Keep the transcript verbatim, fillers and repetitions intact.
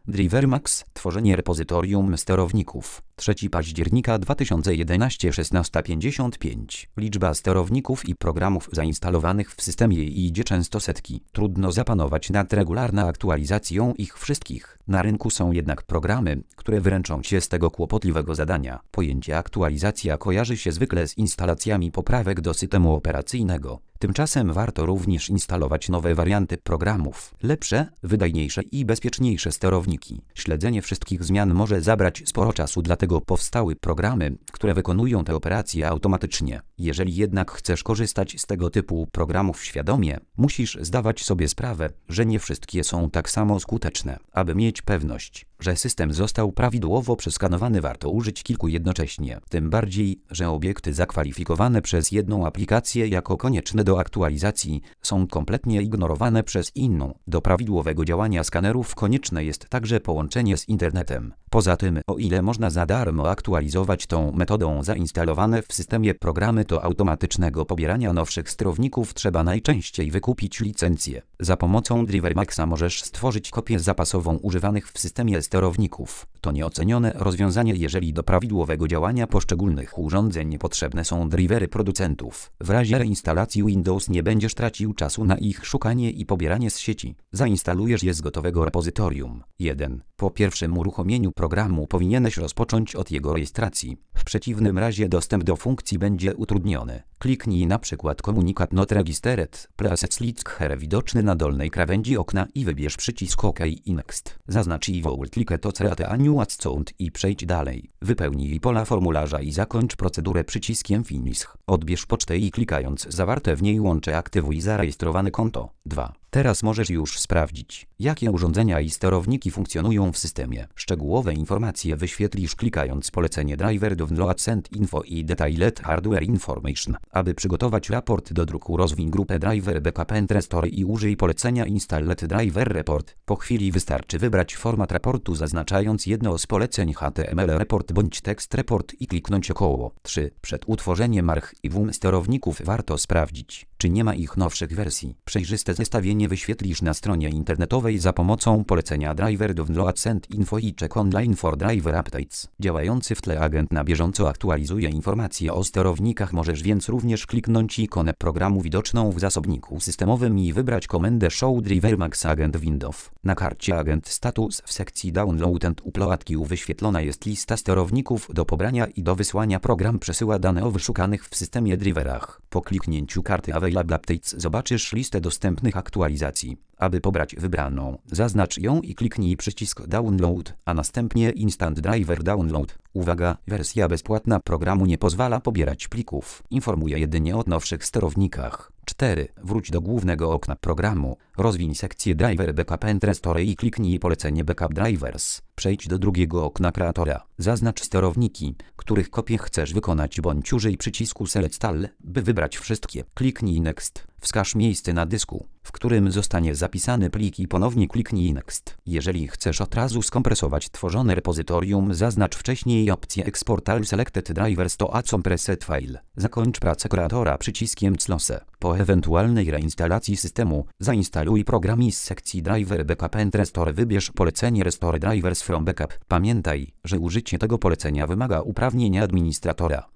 DriverMax – tworzenie repozytorium sterowników. trzeciego października dwa tysiące jedenastego, szesnasta pięćdziesiąt pięć. Liczba sterowników i programów zainstalowanych w systemie idzie często setki. Trudno zapanować nad regularną aktualizacją ich wszystkich. Na rynku są jednak programy, które wyręczą Cię z tego kłopotliwego zadania. Pojęcie aktualizacja kojarzy się zwykle z instalacjami poprawek do systemu operacyjnego. Tymczasem warto również instalować nowe warianty programów, lepsze, wydajniejsze i bezpieczniejsze sterowniki. Śledzenie wszystkich zmian może zabrać sporo czasu, dlatego powstały programy, które wykonują te operacje automatycznie. Jeżeli jednak chcesz korzystać z tego typu programów świadomie, musisz zdawać sobie sprawę, że nie wszystkie są tak samo skuteczne. Aby mieć pewność, że system został prawidłowo przeskanowany, warto użyć kilku jednocześnie. Tym bardziej, że obiekty zakwalifikowane przez jedną aplikację jako konieczne do aktualizacji są kompletnie ignorowane przez inną. Do prawidłowego działania skanerów konieczne jest także połączenie z internetem. Poza tym, o ile można za darmo aktualizować tą metodą zainstalowane w systemie programy do automatycznego pobierania nowszych sterowników, trzeba najczęściej wykupić licencję. Za pomocą DriverMaxa możesz stworzyć kopię zapasową używanych w systemie sterowników. To nieocenione rozwiązanie, jeżeli do prawidłowego działania poszczególnych urządzeń potrzebne są drivery producentów. W razie reinstalacji Windows nie będziesz tracił czasu na ich szukanie i pobieranie z sieci. Zainstalujesz je z gotowego repozytorium. jeden. Po pierwszym uruchomieniu programu powinieneś rozpocząć od jego rejestracji. W przeciwnym razie dostęp do funkcji będzie utrudniony. Kliknij na przykład komunikat Not Registered, Please Click here widoczny na dolnej krawędzi okna i wybierz przycisk OK i Next. Zaznacz i click to create a new account i przejdź dalej. Wypełnij pola formularza i zakończ procedurę przyciskiem Finish. Odbierz pocztę i klikając zawarte w niej łącze aktywuj zarejestrowane konto. dwa. Teraz możesz już sprawdzić, jakie urządzenia i sterowniki funkcjonują w systemie. Szczegółowe informacje wyświetlisz klikając polecenie Driver Download Send Info i Detailed Hardware Information. Aby przygotować raport do druku, rozwiń grupę Driver Backup and Restore i użyj polecenia Installed Driver Report. Po chwili wystarczy wybrać format raportu, zaznaczając jedno z poleceń H T M L Report bądź Text Report i kliknąć około. trzy. Przed utworzeniem archiwum sterowników warto sprawdzić, czy nie ma ich nowszych wersji. Przejrzyste zestawienie wyświetlisz na stronie internetowej za pomocą polecenia Driver Download Send Info i Check Online for Driver Updates. Działający w tle agent na bieżąco aktualizuje informacje o sterownikach. Możesz więc również kliknąć ikonę programu widoczną w zasobniku systemowym i wybrać komendę Show DriverMax Agent Windows. Na karcie Agent Status w sekcji Download and Upload Queue wyświetlona jest lista sterowników do pobrania i do wysłania. Program przesyła dane o wyszukanych w systemie driverach. Po kliknięciu karty Available Updates zobaczysz listę dostępnych aktualizacji. Aby pobrać wybraną, zaznacz ją i kliknij przycisk Download, a następnie Instant Driver Download. Uwaga, wersja bezpłatna programu nie pozwala pobierać plików. Informuje jedynie o nowszych sterownikach. cztery. Wróć do głównego okna programu, rozwiń sekcję Driver Backup and Restore i kliknij polecenie Backup Drivers. Przejdź do drugiego okna kreatora. Zaznacz sterowniki, których kopię chcesz wykonać, bądź użyj przycisku Select All, by wybrać wszystkie. Kliknij Next. Wskaż miejsce na dysku, w którym zostanie zapisany plik i ponownie kliknij Next. Jeżeli chcesz od razu skompresować tworzone repozytorium, zaznacz wcześniej opcję Export All Selected Drivers to a compressed file. Zakończ pracę kreatora przyciskiem Close. Po ewentualnej reinstalacji systemu, zainstaluj program i z sekcji Driver Backup and Restore wybierz polecenie Restore Drivers from Backup. Pamiętaj, że użycie tego polecenia wymaga uprawnienia administratora.